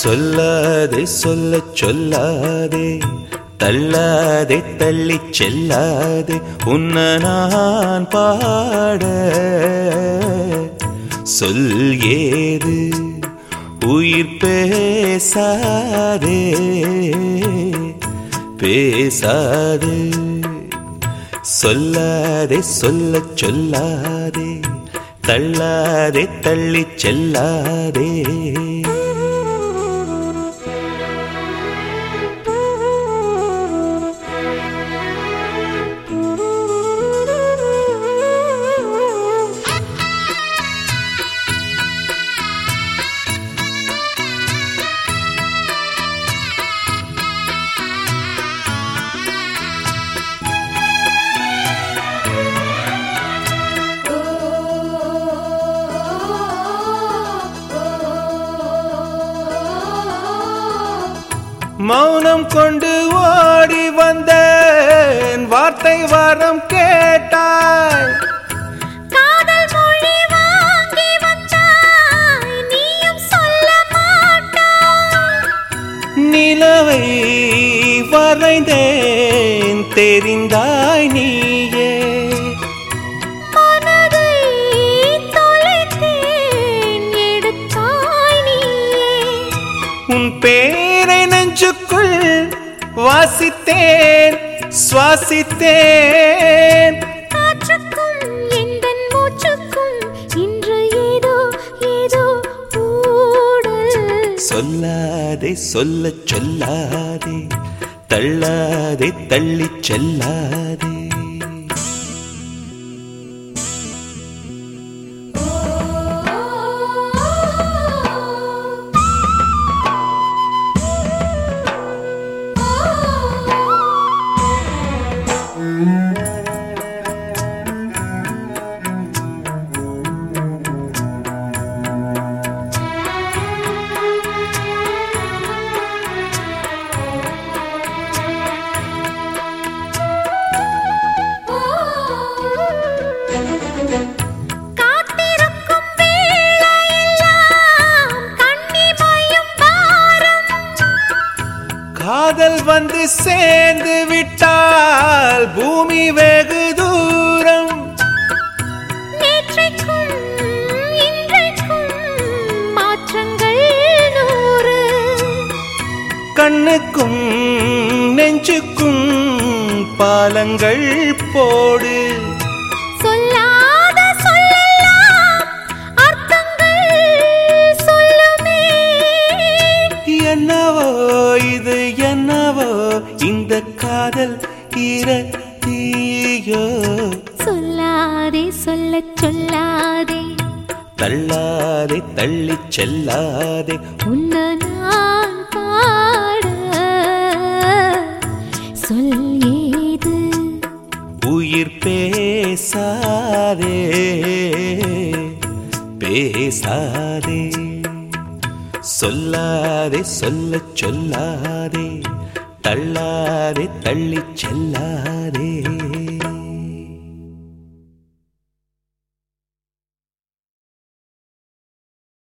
சொல்லாதே சொல்லச் சொல்லாதே, தள்ளாதே தள்ளிச் செல்லாதே, உன்னை நான் பாட சொல் ஏது உயிர் பேசாதே பேசாதே. சொல்லாதே சொல்லச் சொல்லாதே, தள்ளாதே தள்ளிச் செல்லாதே. மௌனம் கொண்டு ஓடி வந்தேன், வார்த்தை வரம் கேட்டாய். காதல் மொழி வாங்கி வந்தாய், நீயும் சொல்ல மாட்டாய். நிலவை வரைந்தேன், தெரிந்தாய் நீயே. மனதை தொலைத்தேன், எடுத்தாய் நீயே. உன் பேரை நெஞ்சுக்குள் வாசித்தேன், சுவாசித்தேன். காற்றுக்கும் எந்தன் மூச்சுக்கும் இன்று ஏதோ ஏதோ ஊடல். சொல்லாதே சொல்லச் சொல்லாதே, தள்ளாதே தள்ளிச் செல்லாதே. காத்திருக்கும் வேளையெல்லாம் கண்ணிமையும் பாரம். காதல் வந்து சேர்ந்து விட்டால் பூமி வெகு தூரம். நேற்றைக்கும் இன்றைக்கும் மாற்றங்கள் 100. கண்ணுக்கும் நெஞ்சுக்கும் பாலங்கள் போடு. சொல்லாத சொல்லெல்லாம் அர்த்தங்கள் சொல்லுமே. என்னவோ இது என்னவோ இந்த காதல் தீயோ. சொல்லாதே சொல்லச் சொல்லாதே, தள்ளாதே தள்ளிச் செல்லாதே, உன்னை நான் பாட சொல் ஏது உயிர் பேசாதே பேசாதே. சொல்லாதே சொல்லச் சொல்லாதே, தள்ளாதே தள்ளிச் செல்லாதே.